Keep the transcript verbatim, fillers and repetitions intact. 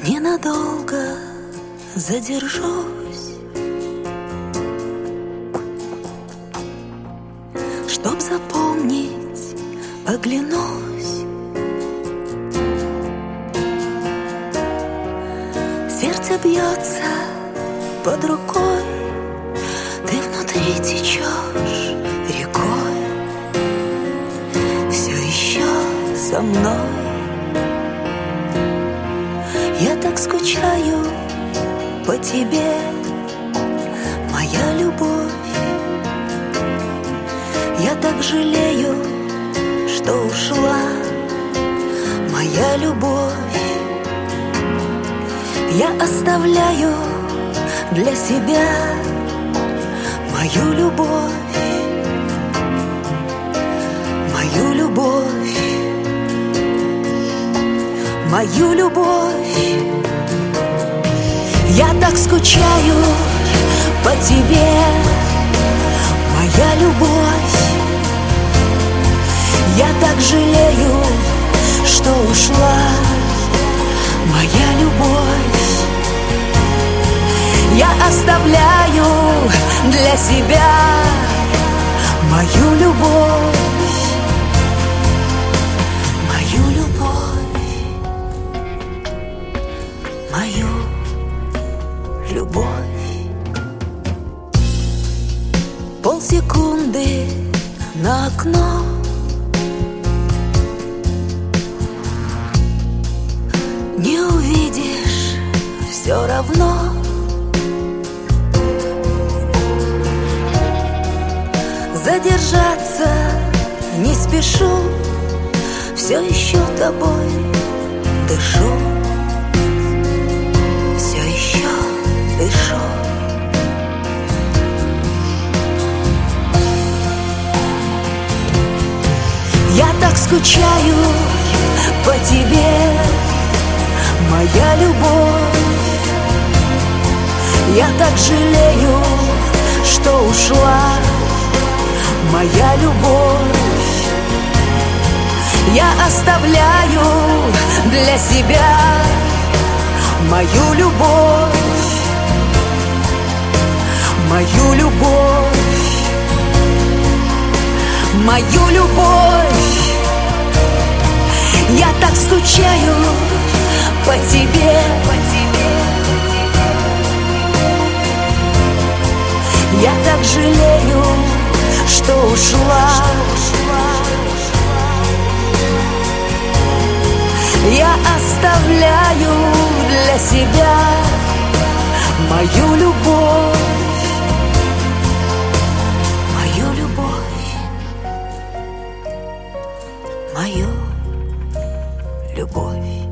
Ненадолго задержусь, чтоб запомнить, оглянусь. Сердце бьется под рукой, ты внутри течешь рекой, все еще со мной. Я так скучаю по тебе, моя любовь. Я так жалею, что ушла моя любовь. Я оставляю для себя мою любовь, мою любовь, мою любовь. Я так скучаю по тебе, моя любовь. Я так жалею, что ушла моя любовь. Я оставляю для себя мою любовь, мою любовь, мою любовь. Полсекунды на окно, не увидишь все равно. Задержаться не спешу, все еще тобой дышу, все еще дышу. Я так скучаю по тебе, моя любовь. Я так жалею, что ушла моя любовь. Я оставляю для себя мою любовь, мою любовь, мою любовь. Я так скучаю по тебе, по тебе. Я так жалею, что ушла. Я оставляю для себя мою любовь, мою любовь, мою любовь.